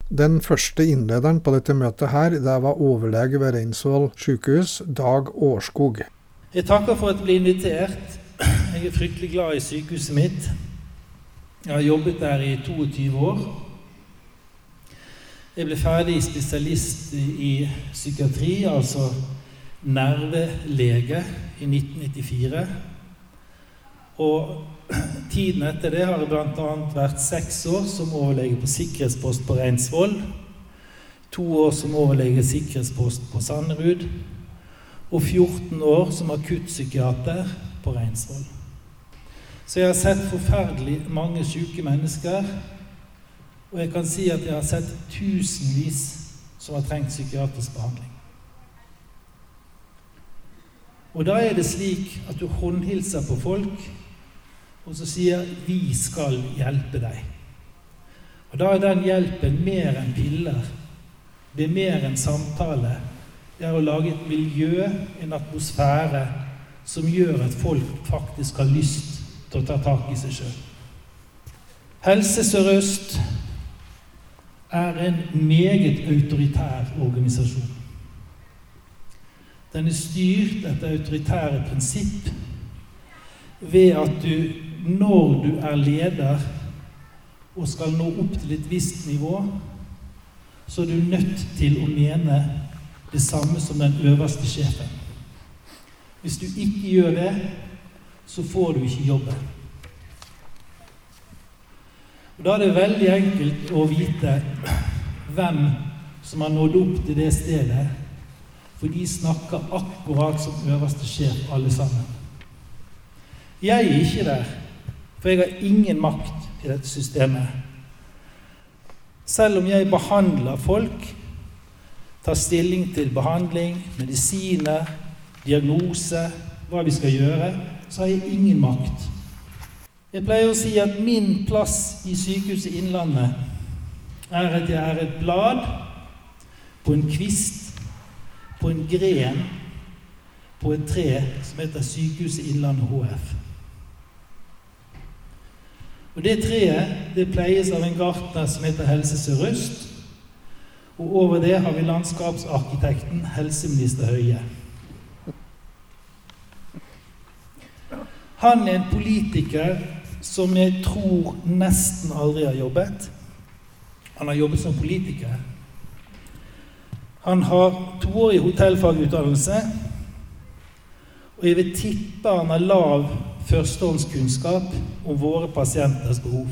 Den første innlederen på dette møtet her, det var overlege ved Reinsvoll sykehus, Dag Årskog. Jeg takker for at jeg ble invitert. Jeg fryktelig glad i sykehuset mitt. Jeg har jobbet der i 22 år. Jeg ble ferdig spesialist i psykiatri, altså nervelege, i 1994. Og tiden etter det har jeg blant annet vært 6 år som overlege på sikkerhetspost på Reinsvoll, 2 år som overlege sikkerhetspost på Sanderud, og 14 år som akuttpsykiater på Reinsvoll. Så jeg har sett forferdelig mange syke mennesker, og jeg kan si at jeg har sett tusenvis som har trengt psykiatrisk behandling. Og da er det slik at du håndhilser på folk, og så sier vi skal hjelpe deg. Og da er den hjelpen mer enn piller, det er mer enn samtale, det er å lage et miljø, en atmosfære, som gjør at folk faktisk har lyst til å ta tak i seg selv. Helse Sør-Øst er en meget autoritær organisasjon. Den er styrt etter autoritære prinsipp ved at du, når du er leder og skal nå opp til et visst nivå, så er du nødt til å mene det samme som den øverste sjefen. Hvis du ikke gjør det, så får du ikke jobbe. Og da er det veldig enkelt å vite hvem som har nådd opp til det stedet, for de snakker akkurat som øverste sjef alle sammen. Jeg er ikke der, for jeg har ingen makt i dette systemet. Selv om jeg behandler folk, tar stilling til behandling, medisiner, diagnose, hva vi skal gjøre, så har jeg ingen makt. Jeg pleier å si at min plass i Sykehuset Innlandet er at jeg er et blad på en kvist, på en gren, på et tre som heter Sykehuset Innlandet HF. Og det treet, det pleies av en gartner som heter Helse Sør-Øst, og over det har vi landskapsarkitekten helseminister Høie. Han er en politiker som jeg tror nesten aldri har jobbet. Han har jobbet som politiker. Han har 2-årig hotellfagutdannelse, og jeg vil tippe han har lav førstehåndskunnskap om våre pasienters behov.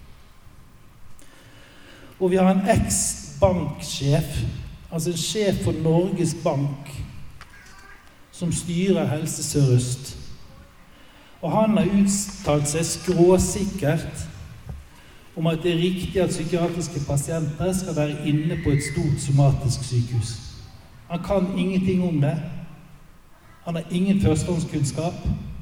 Og vi har en eks-banksjef, altså en sjef for Norges Bank, som styrer Helse Sør-Øst. Og han har uttalt seg skråsikkert om at det er riktig at psykiatriske pasienter skal være inne på et stort somatisk sykehus. Han kan ingenting om det. Han har ingen førstehåndskunnskap.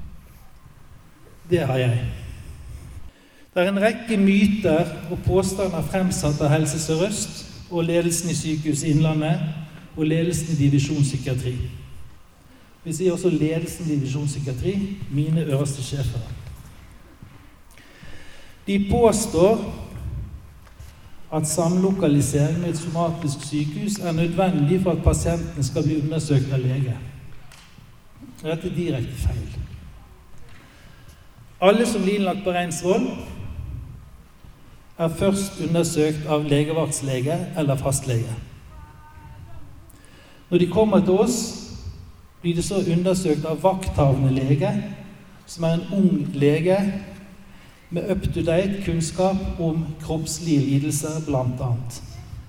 Det har jeg. Det er en rekke myter og påstander fremsatt av Helse Sør-Øst og ledelsen i Sykehuset Innlandet og ledelsen i divisjonspsykiatri. Vi sier også ledelsen i divisjonspsykiatri, mine øverste sjefer. De påstår at samlokalisering med et somatisk sykehus er nødvendig for at pasienten skal bli undersøkt av lege. Dette er direkte feil. Alle som blir innlagt på Reinsvoll er først undersøkt av legevaktslege eller fastlege. Når de kommer til oss, blir det så undersøkt av vakthavende lege, som er en ung lege med up-to-date kunnskap om kroppslige lidelser blant annet.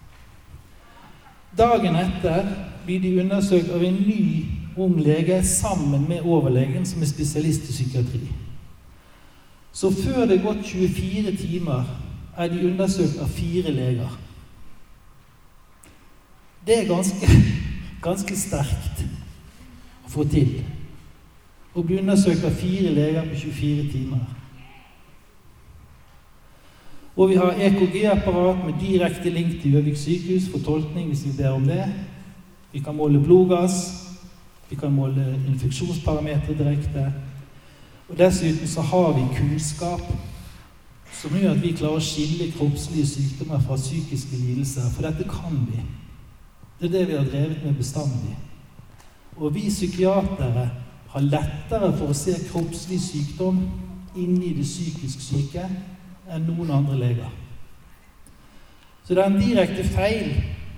Dagen etter blir de undersøkt av en ny ung lege sammen med overlegen som er spesialist i psykiatri. Så før det er gått 24 timer er de undersøkt av 4 leger. Det er ganske sterkt å få til. Å bli undersøkt av 4 leger på 24 timer. Og vi har EKG-apparat med direkte link til Gjøvik sykehus for tolkning hvis vi ber om det. Vi kan måle blodgass, vi kan måle infeksjonsparametre direkte. Og dessuten så har vi kunnskap som gjør at vi klarer å skille kroppslige sykdommer fra psykiske lidelser, for dette kan vi. Det er det vi har drevet med bestandig. Og vi psykiatere har lettere for å se kroppslig sykdom inni det psykisk syke enn noen andre leger. Så det er en direkte feil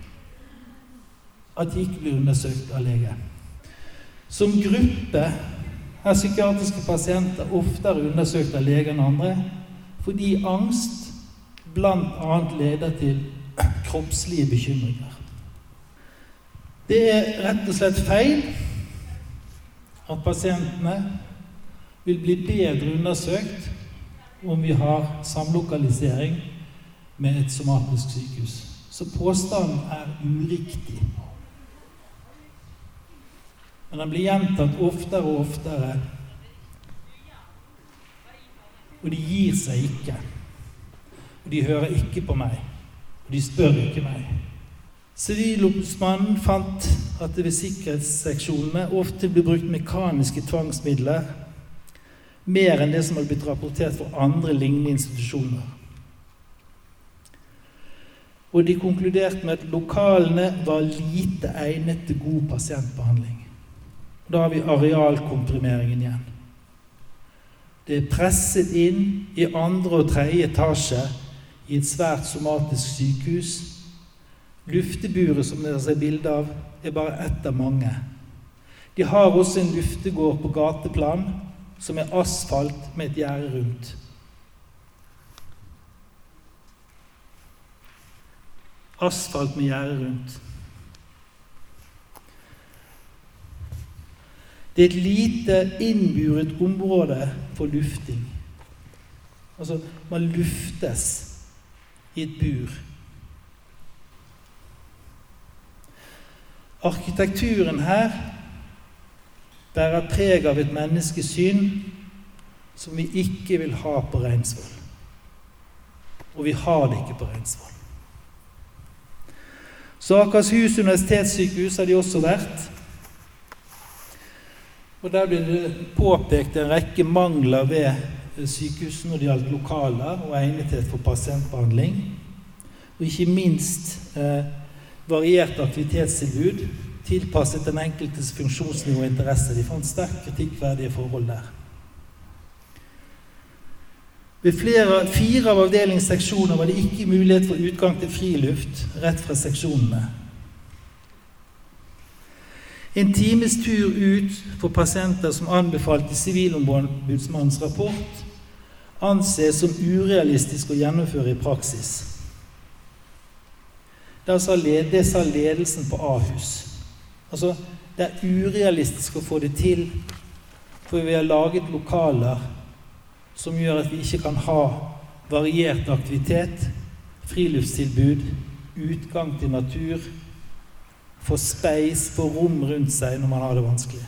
at de ikke blir undersøkt av lege. Som gruppe er psykiatriske pasienter oftere undersøkt av leger enn andre, fordi angst blant annet leder til kroppslige bekymringer. Det er rett og slett feil at pasientene vil bli bedre undersøkt om vi har samlokalisering med et somatisk sykehus. Så påstanden er uriktig. Men den blir gjentatt oftere og oftere, og de gir seg ikke. Og de hører ikke på meg, og de spør ikke meg. Sivilombudsmannen fant at det ved sikkerhetsseksjonene ofte blir brukt mekaniske tvangsmidler, mer enn det som har blitt rapportert for andre lignende institusjoner. Og de konkluderte med at lokalene var lite egnet til god pasientbehandling. Da har vi arealkomprimeringen igjen. Det er presset inn i 2. og 3. etasje i et svært somatisk sykehus. Lufteburet som dere ser bilde av, er bare ett av mange. De har også en luftegård på gateplan, som er asfalt med et gjerde rundt. Asfalt med gjerde rundt. Det er et lite innburet område for lufting. Altså, man luftes i et bur. Arkitekturen her bærer preg av et menneskesyn som vi ikke vil ha på Reinsvoll. Og vi har det ikke på Reinsvoll. Så Akershus universitetssykehus har de også vært. Og der ble det påpekt en rekke mangler ved sykehusene når det gjaldt lokaler og egnethet for pasientbehandling. Og ikke minst variert aktivitetstilbud tilpasset den enkeltes funksjonsnivå og interesse. De fant sterkt kritikkverdige forhold der. Ved 4 av avdelingsseksjoner var det ikke mulighet for utgang til friluft rett fra seksjonene. En times tur ut for pasienter som anbefalte Sivilombudsmannens rapport anses som urealistisk å gjennomføre i praksis. Det sa ledelsen på Ahus. Altså, det er urealistisk å få det til, for vi har laget lokaler som gjør at vi ikke kan ha variert aktivitet, friluftstilbud, utgang til natur, få speis, få rom rundt seg når man har det vanskelig.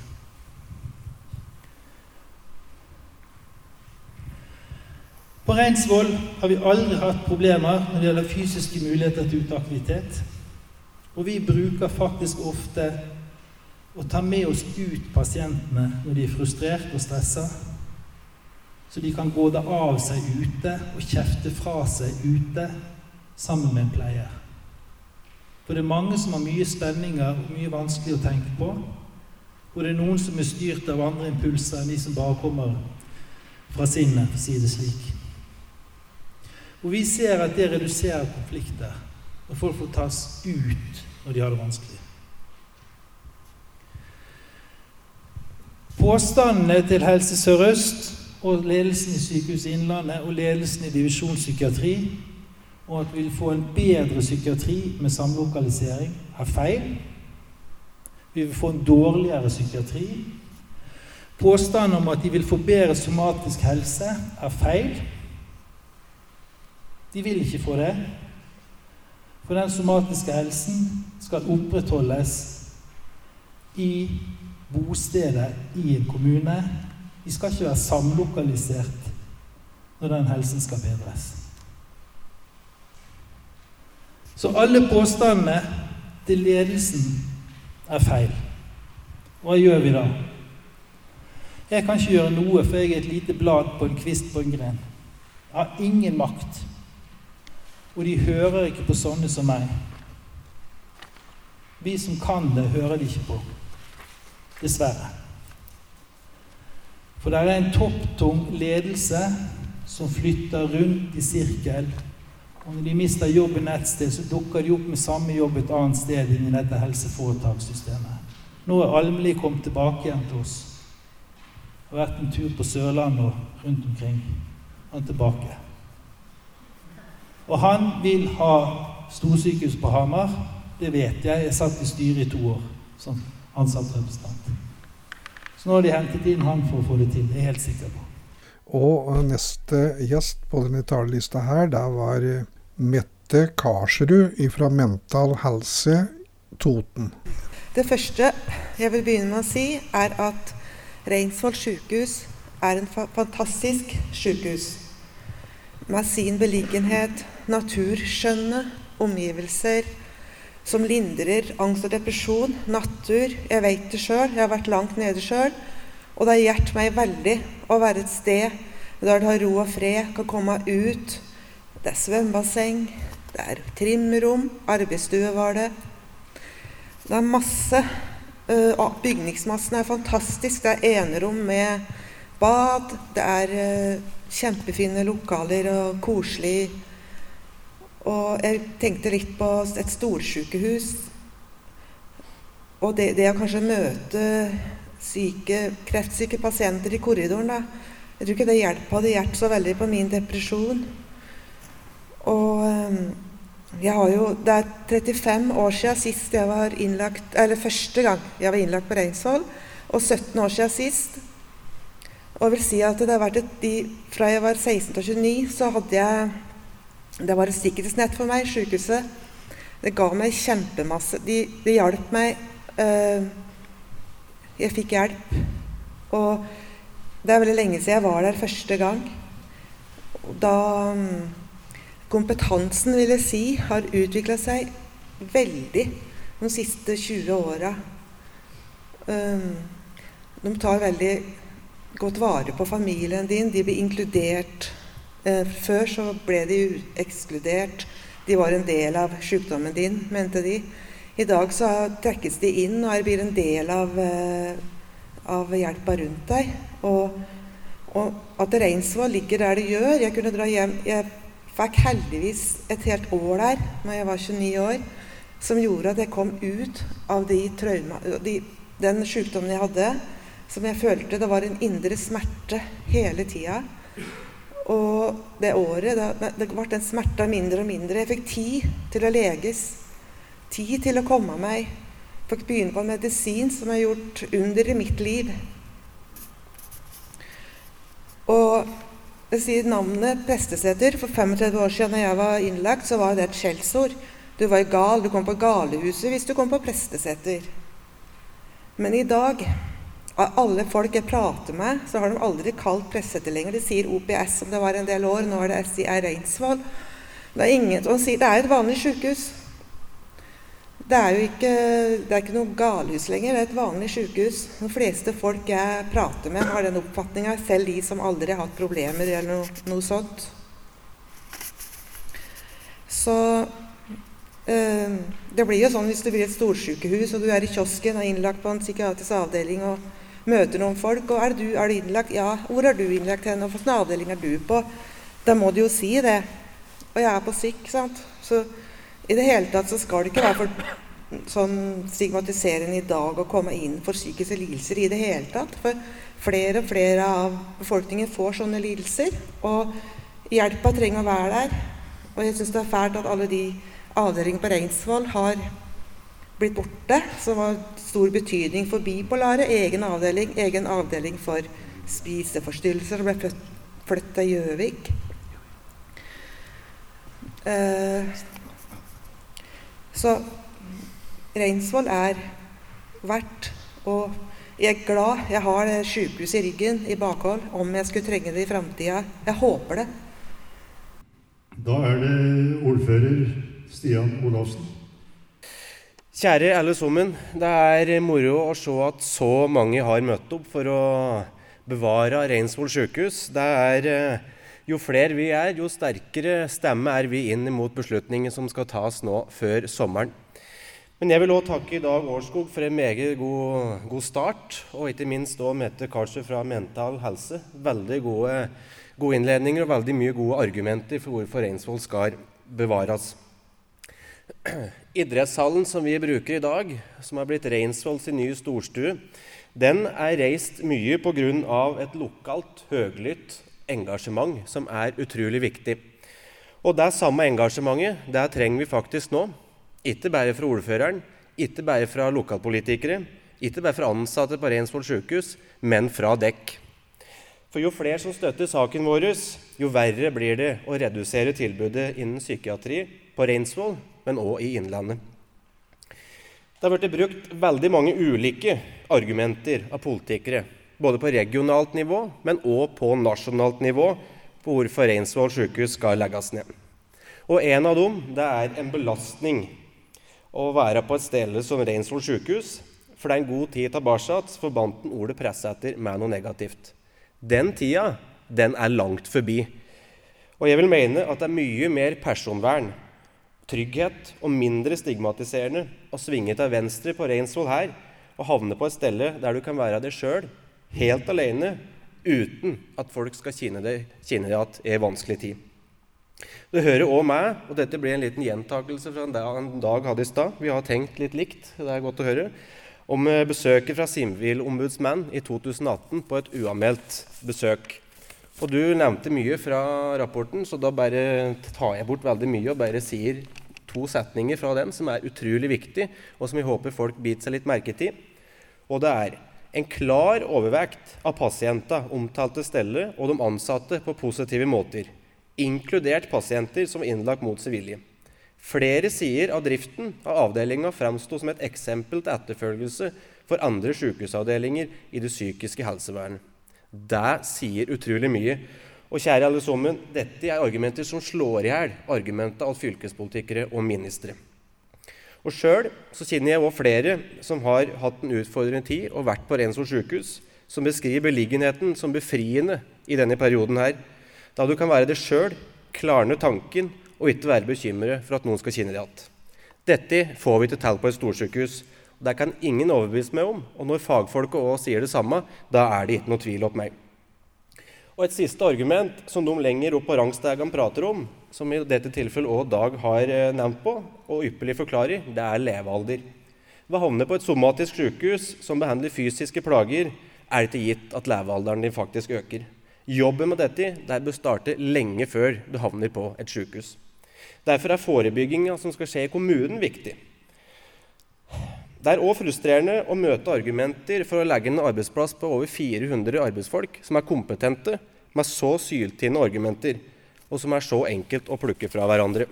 På Reinsvoll har vi aldri hatt problemer når det gjelder fysiske muligheter til uteaktivitet, og vi bruker faktisk ofte å ta med oss ut pasientene når de er frustrert og stresset, så de kan gå det av seg ute og kjefte fra seg ute sammen med en pleier. For det er mange som har mye spenninger og mye vanskelig å tenke på, og det er noen som er styrt av andre impulser enn de som bare kommer fra sinnet, for å si det slik. Og vi ser at det reduserer konflikter, og folk får tas ut når de har det vanskelig. Påstandene til Helse Sør-Øst og ledelsen i Sykehuset Innlandet og ledelsen i divisjonspsykiatri og at vi vil få en bedre psykiatri med samlokalisering er feil. Vi vil få en dårligere psykiatri. Påstanden om at de vil få bedre somatisk helse er feil. De vil ikke få det. For den somatiske helsen skal opprettholdes i bostedet i en kommune. De skal ikke være samlokalisert når den helsen skal bedres. Så alle påstandene til ledelsen er feil. Hva gjør vi da? Jeg kan ikke gjøre noe, for jeg er et lite blad på en kvist på en gren. har ingen makt. Og de hører ikke på sånne som meg. Vi som kan det, hører de ikke på. Dessverre. For det er en topptung ledelse som flytter rundt i sirkel. Og når de mister jobben et sted, så dukker de opp med samme jobb et annet sted inn i dette helseforetakssystemet. Nå er Almeli kommet tilbake igjen til oss. Har vært en tur på Sørlandet og rundt omkring. Han er tilbake. Og han vil ha storsykehus på Hamar. Det vet jeg. Jeg satt i styret i 2 år som ansatt representant. Så nå har de hentet inn han for å få det til. Det er jeg helt sikker på. Og neste gjest på denne talelista her, det var Mette Karsrud fra Mental Helse Toten. Det første jeg vil begynne med å si er at Reinsvoll sykehus er en fantastisk sykehus. Med sin beliggenhet, naturskjønne omgivelser som lindrer angst og depresjon, natur. Jeg vet det selv, jeg har vært langt nede selv. Og det har hjulpet meg veldig å være et sted der du har ro og fred, kan komme ut. Det er svømmebasseng, det er trimrom, arbeidsstue var det. Det er masse, bygningsmassen er fantastisk. Det er enerom med bad, det er kjempefine lokaler og koselig. Og jeg tenkte litt på et storsykehus. Og det å kanskje møte kreftsyke pasienter i korridoren da. Jeg tror ikke det hadde hjulpet så veldig på min depresjon. Og det er 35 år siden sist jeg var innlagt, eller første gang jeg var innlagt på Reinsvoll, og 17 år siden sist. Og jeg vil si at det har vært fra jeg var 16 til 29, så det var et sikkerhetsnett for meg, sykehuset. Det ga meg kjempemasse. Det hjalp meg. Jeg fikk hjelp, og det er veldig lenge siden jeg var der første gang. Og da kompetansen, vil jeg si, har utviklet seg veldig de siste 20 årene. De tar veldig godt vare på familien din, de blir inkludert. Før så ble de ekskludert, de var en del av sykdommen din, mente de. I dag så trekkes de inn og blir en del av hjelpa rundt deg. Og at Reinsvoll ligger der det gjør, jeg kunne dra hjem, jeg fikk heldigvis et helt år der, når jeg var 29 år, som gjorde at jeg kom ut av den sykdommen jeg hadde, som jeg følte det var en indre smerte hele tiden. Og det året, det ble den smerten mindre og mindre. Jeg fikk tid til å leges, tid til å komme meg. Jeg fikk begynne på en medisin som har gjort under i mitt liv. Og jeg sier navnet Presteseter. For 35 år siden når jeg var innlagt, så var det et skjellsord. Du var gal, du kom på galehuset hvis du kom på Presteseter. Men i dag, av alle folk jeg prater med, så har de aldri kalt Presteseter lenger. De sier OPS som det var en del år, nå er det SIR Reinsvoll. Det er ingen som sier, det er et vanlig sykehus. Det er ikke noe galehus lenger, det er et vanlig sykehus. De fleste folk jeg prater med har den oppfatningen, selv de som aldri har hatt problemer eller noe sånt. Så det blir jo sånn hvis du blir et storsykehus, og du er i kiosken og innlagt på en psykiatrisk avdeling og møter noen folk, og er du innlagt? Ja, hvor er du innlagt hen, og hvilken avdeling er du på? Da må du jo si det. Og jeg er på syk, sant? Så i det hele tatt så skal det ikke være for sånn stigmatiserende i dag å komme inn for psykiske lidelser i det hele tatt. For flere og flere av befolkningen får sånne lidelser, og hjelpa trenger å være der. Og jeg synes det er fælt at alle de avdelingene på Reinsvoll har blitt borte, som har stor betydning for bipolare, egen avdeling for spiseforstyrrelser, som ble flyttet til Gjøvik. Så Reinsvoll er verdt, og jeg er glad jeg har det sykehuset i ryggen i bakhold, om jeg skulle trenge det i fremtiden. Jeg håper det. Da er det ordfører Stian Olafsen. Kjære alle sammen, det er moro å se at så mange har møtt opp for å bevare Reinsvoll sykehus. Det er Jo flere vi jo sterkere stemme vi inn mot beslutninger som skal tas nå før sommeren. Men jeg vil også takke i dag Årskog for en meget god start, og ikke minst også Mette Karlsrud fra Mental Helse. Veldig gode innledninger og veldig mye gode argumenter for hvorfor Reinsvoll skal bevares. Idrettshallen som vi bruker i dag, som har blitt Reinsvoll sin nye storstue, den reist mye på grunn av et lokalt, høglytt engasjement som utrolig viktig. Og det samme engasjementet, det trenger vi faktisk nå. Ikke bare fra ordføreren, ikke bare fra lokalpolitikere, ikke bare fra ansatte på Reinsvoll sykehus, men fra dekk. For jo flere som støtter saken vår, jo verre blir det å redusere tilbudet innen psykiatri på Reinsvoll, men også i Innlandet. Det har vært brukt veldig mange ulike argumenter av politikere, både på regionalt nivå, men også på nasjonalt nivå, på hvorfor Reinsvoll sykehus skal legges ned. Og en av dem, det en belastning å være på et sted som Reinsvoll sykehus, for det en god tid tilbake forbandt den ordet pressetter med noe negativt. Den tida, den langt forbi. Og jeg vil mene at det mye mer personvern, trygghet og mindre stigmatiserende å svinge til venstre på Reinsvoll her og havne på et sted der du kan være deg selv, helt alene, uten at folk skal kjenne det at det vanskelig tid. Det hører også med, og dette blir en liten gjentakelse fra en dag hadde i stad. Vi har tenkt litt likt, det godt å høre, om besøket fra Sivilombudsmannen i 2018 på et uanmeldt besøk. Og du nevnte mye fra rapporten, så da bare tar jeg bort veldig mye og bare sier 2 setninger fra den som utrolig viktig, og som jeg håper folk biter seg litt merke til. Og det en klar overvekt av pasienter omtalte stelle og de ansatte på positive måter, inkludert pasienter som innlagt mot sin vilje. Flere sider av driften av avdelingen fremstod som et eksempel til etterfølgelse for andre sykehusavdelinger i det psykiske helsevernet. Det sier utrolig mye. Og kjære alle sammen, dette argumenter som slår ihjel argumenter av fylkespolitikere og ministre. Og selv så kjenner jeg også flere som har hatt en utfordrende tid og vært på Reinsvoll sykehus, som beskriver beliggenheten som befriende i denne perioden her, da du kan være det selv, klarne tanken og ikke være bekymret for at noen skal kjenne det igjen. Dette får vi til på et storsykehus. Det kan ingen overbevise meg om, og når fagfolket også sier det samme, da det ikke noe tvil om meg. Og et siste argument som de lenger opp på rangstegen prater om, som i dette tilfellet også Dag har nevnt på, og ypperlig forklarer, det levealder. Ved å havne på et somatisk sykehus som behandler fysiske plager, det ikke gitt at levealderen din faktisk øker. Jobben med dette bør starte lenge før du havner på et sykehus. Derfor forebyggingen som skal skje i kommunen viktig. Det også frustrerende å møte argumenter for å legge en arbeidsplass på over 400 arbeidsfolk som kompetente med så syltynne argumenter, og som så enkelt å plukke fra hverandre.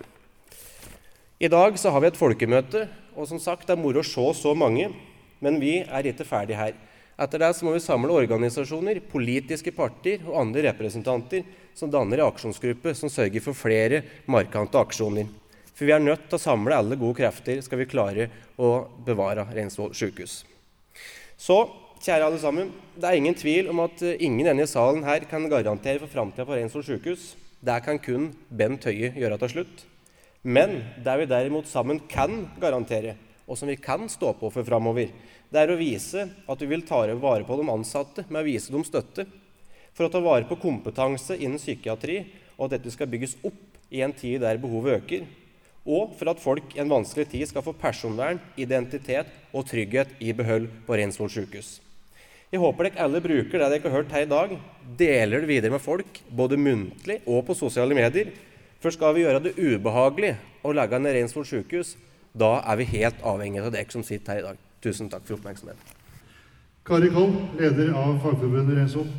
I dag så har vi et folkemøte, og som sagt, det moro å se så mange, men vi ikke ferdig her. Etter det så må vi samle organisasjoner, politiske partier og andre representanter som danner en aksjonsgruppe som sørger for flere markante aksjoner. For vi nødt til å samle alle gode krefter skal vi klare å bevare Reinsvoll sykehus. Så, kjære alle sammen, det ingen tvil om at ingen denne salen her kan garantere for fremtiden på Reinsvoll sykehus. Det kan kun Bent Høie gjøre til slutt. Men det vi derimot sammen kan garantere, og som vi kan stå på for fremover, det å vise at vi vil ta vare på de ansatte med å vise dem støtte, for å ta vare på kompetanse innen psykiatri, og at dette skal bygges opp i en tid der behovet øker, og for at folk i en vanskelig tid skal få personvern, identitet og trygghet i behold på Reinsvoll sykehus. Jeg håper dere alle bruker det dere har hørt her i dag, deler det videre med folk, både muntlig og på sosiale medier, for skal vi gjøre det ubehagelig å legge ned Reinsvoll sykehus, da vi helt avhengig av dere som sitter her i dag. Tusen takk for oppmerksomheten. Kari Koll, leder av Fagforbundet Reinsvoll.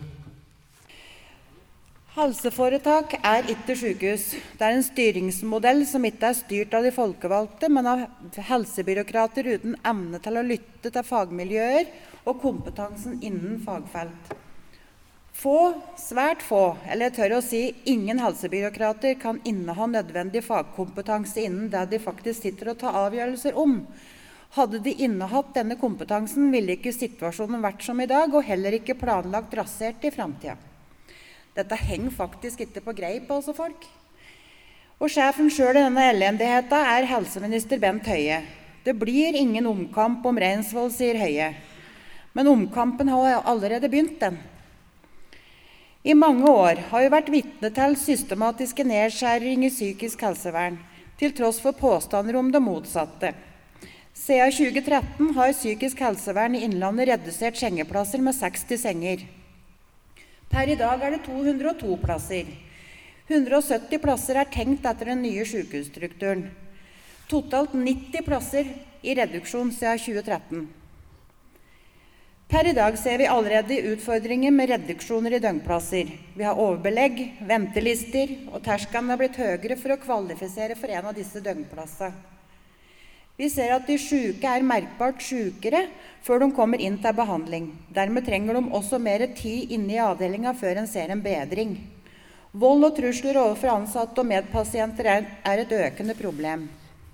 Helseforetak ikke sykehus. Det en styringsmodell som ikke styrt av de folkevalgte, men av helsebyråkrater uten evne til å lytte til fagmiljøer og kompetansen innen fagfelt. Få, svært få, eller jeg tør å si ingen helsebyråkrater kan inneha nødvendig fagkompetanse innen det de faktisk sitter og tar avgjørelser om. Hadde de innehatt denne kompetansen, ville ikke situasjonen vært som i dag, og heller ikke planlagt rasert i fremtiden. Dette henger faktisk ikke på greip, altså folk. Og sjefen selv i denne elendigheten er helseminister Bent Høie. Det blir ingen omkamp om Reinsvoll, sier Høie. Men omkampen har allerede begynt, den. I mange år har vi vært vitne til systematiske nedskjæringer i psykisk helsevern, til tross for påstander om det motsatte. Siden 2013 har psykisk helsevern i Innlandet redusert sengeplasser med 60 senger. Per i dag er det 202 plasser. 170 plasser er tenkt etter den nye sykehusstrukturen. Totalt 90 plasser i reduksjon siden 2013. Per i dag ser vi allerede utfordringer med reduksjoner i døgnplasser. Vi har overbelegg, ventelister, og terskelen har blitt høyere for å kvalifisere for en av disse døgnplassene. Vi ser at de syke er merkbart sykere før de kommer inn til behandling. Dermed trenger de også mer tid inne i avdelingen før en ser en bedring. Vold og trusler overfor ansatte og medpasienter er et økende problem.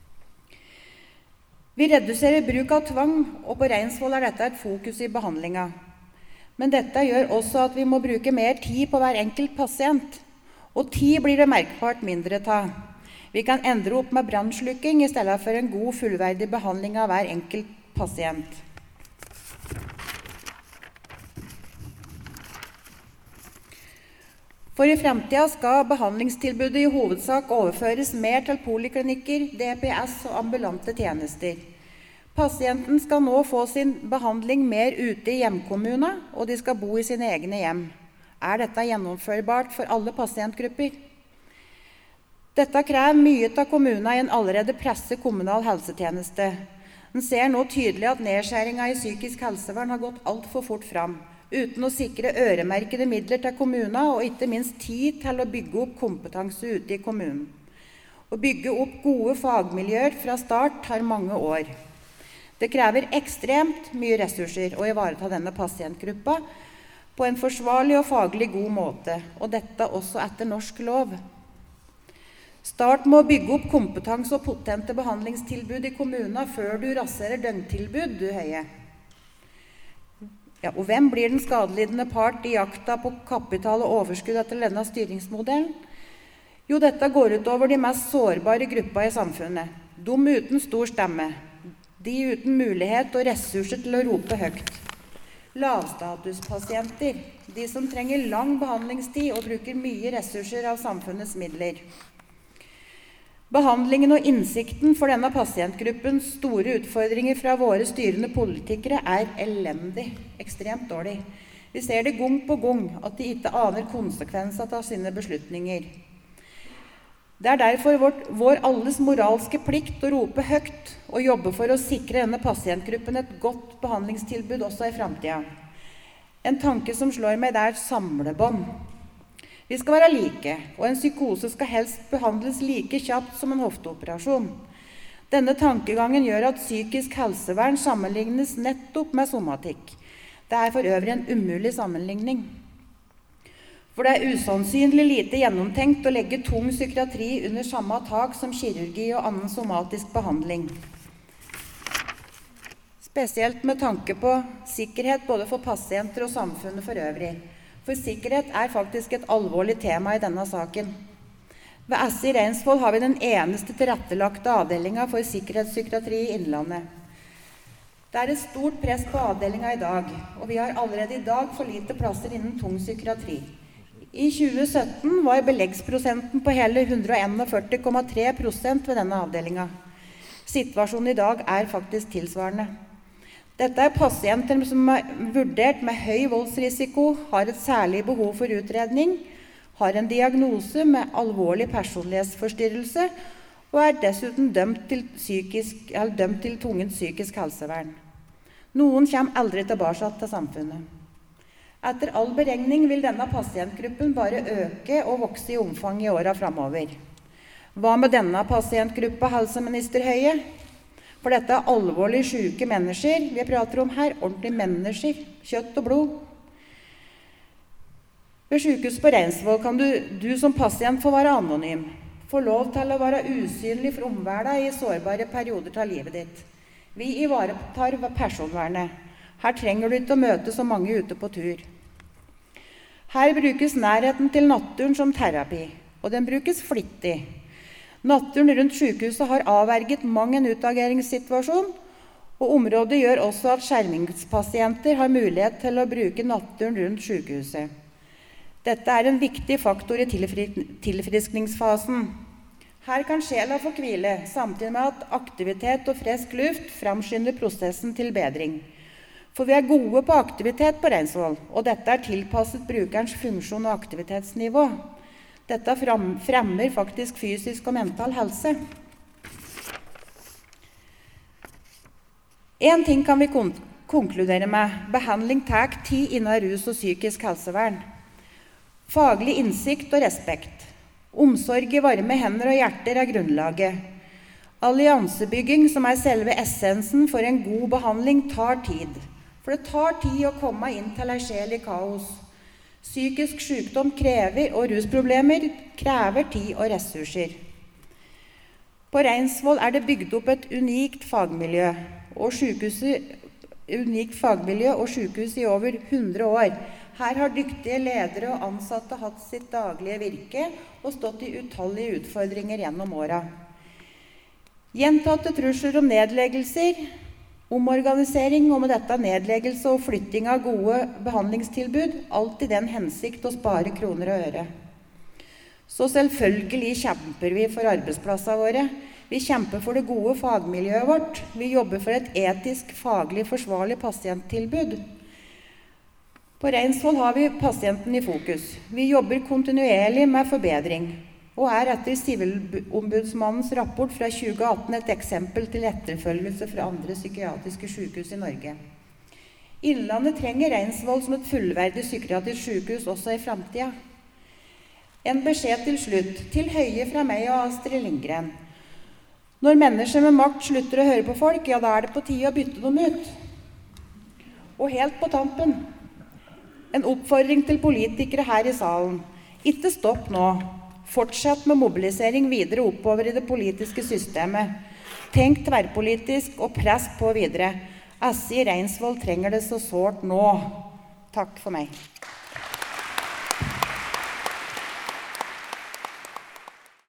Vi reduserer bruk av tvang, og på Reinsvoll er dette et fokus i behandlingen. Men dette gjør også at vi må bruke mer tid på hver enkelt pasient, og tid blir det merkbart mindre av. Vi kan endre opp med brannslukking i stedet for en god, fullverdig behandling av hver enkelt pasient. For i fremtiden skal behandlingstilbudet i hovedsak overføres mer til poliklinikker, DPS og ambulante tjenester. Pasienten skal nå få sin behandling mer ute i hjemkommunen, og de skal bo i sine egne hjem. Er dette gjennomførbart for alle pasientgrupper? Dette krever mye av kommunene i en allerede presset kommunal helsetjeneste. En ser nå tydelig at nedskjæringen i psykisk helsevern har gått alt for fort fram, uten å sikre øremerkede midler til kommunene og ikke minst tid til å bygge opp kompetanse ute i kommunen. Å bygge opp gode fagmiljøer fra start tar mange år. Det krever ekstremt mye ressurser å ivareta denne pasientgruppa på en forsvarlig og faglig god måte, og dette også etter norsk lov. Start med å bygge opp kompetanse og potente behandlingstilbud i kommunene før du raserer døgntilbud, du Høie. Ja, og hvem blir den skadelidende part i jakta på kapital og overskudd etter denne styringsmodellen? Jo, dette går ut over de mest sårbare gruppa i samfunnet. De uten stor stemme. De uten mulighet og ressurser til å rope høyt. Lavstatuspasienter. De som trenger lang behandlingstid og bruker mye ressurser av samfunnets midler. Behandlingen og innsikten for denne pasientgruppens store utfordringer fra våre styrende politikere er elendig, ekstremt dårlig. Vi ser det gang på gang at de ikke aner konsekvenser av sine beslutninger. Det er derfor vår alles moralske plikt å rope høyt og jobbe for å sikre denne pasientgruppen et godt behandlingstilbud også i fremtiden. En tanke som slår meg, det er samlebånd. Vi skal være like, og en psykose skal helst behandles like kjapt som en hofteoperasjon. Denne tankegangen gjør at psykisk helsevern sammenlignes nettopp med somatikk. Det er for øvrig en umulig sammenligning. For det er usannsynlig lite gjennomtenkt å legge tung psykiatri under samme tak som kirurgi og annen somatisk behandling. Spesielt med tanke på sikkerhet både for pasienter og samfunnet for øvrig. For sikkerhet er faktisk et alvorlig tema i denne saken. Ved SI Reinsvoll har vi den eneste tilrettelagte avdelingen for sikkerhetspsykiatri i Innlandet. Det er et stort press på avdelingen i dag, og vi har allerede i dag for lite plasser innen tung psykiatri. I 2017 var beleggsprosenten på hele 141,3% ved denne avdelingen. Situasjonen i dag er faktisk tilsvarende. Dette er pasienter som er vurdert med høy voldsrisiko, har et særlig behov for utredning, har en diagnose med alvorlig personlighetsforstyrrelse og er dessuten dømt til tvungent psykisk helsevern. Noen kommer aldri tilbake til samfunnet. Etter all beregning vil denne pasientgruppen bare øke og vokse i omfang i årene fremover. Hva med denne pasientgruppa, helseminister Høie? For dette er alvorlig syke mennesker vi prater om her, ordentlige mennesker, kjøtt og blod. Ved sykehuset på Reinsvoll kan du som pasient få være anonym, få lov til å være usynlig for omverdenen i sårbare perioder av livet ditt. Vi ivaretar personvernet. Her trenger du ikke å møte så mange ute på tur. Her brukes nærheten til naturen som terapi, og den brukes flittig. Naturen rundt sykehuset har avverget mang en utageringssituasjon, og området gjør også at skjermingspasienter har mulighet til å bruke naturen rundt sykehuset. Dette er en viktig faktor i tilfriskningsfasen. Her kan sjela få hvile, samtidig med at aktivitet og frisk luft fremskynder prosessen til bedring. For vi er gode på aktivitet på Reinsvoll, og dette er tilpasset brukerens funksjon og aktivitetsnivå. Dette fremmer faktisk fysisk og mental helse. En ting kan vi konkludere med. Behandling tar tid innen rus og psykisk helsevern. Faglig innsikt og respekt. Omsorg i varme hender og hjerter er grunnlaget. Alliansebygging, som er selve essensen for en god behandling, tar tid. For det tar tid å komme inn til en sjel i kaos. Psykisk sykdom og rusproblemer krever tid og ressurser. På Reinsvoll er det bygd opp et unikt fagmiljø og sykehus i over 100 år. Her har dyktige ledere og ansatte hatt sitt daglige virke og stått i utallige utfordringer gjennom åra. Gjentatte trusler om nedleggelser, omorganisering og med dette nedleggelse og flytting av gode behandlingstilbud, alltid den hensikt å spare kroner og øre. Så selvfølgelig kjemper vi for arbeidsplassene våre. Vi kjemper for det gode fagmiljøet vårt. Vi jobber for et etisk, faglig forsvarlig pasienttilbud. På Reinsvoll har vi pasienten i fokus. Vi jobber kontinuerlig med forbedring, og er etter Sivilombudsmannens rapport fra 2018 et eksempel til etterfølgelse fra andre psykiatriske sykehus i Norge. Innlandet trenger Reinsvoll som et fullverdig psykiatrisk sykehus også i fremtiden. En beskjed til slutt, til Høie fra meg og Astrid Lindgren. Når mennesker med makt slutter å høre på folk, ja, da er det på tide å bytte dem ut. Og helt på tampen, en oppfordring til politikere her i salen. Ikke stopp nå. Fortsett med mobilisering videre oppover i det politiske systemet. Tenk tverrpolitisk og press på videre. SI Reinsvoll trenger det så sårt nå. Takk for meg.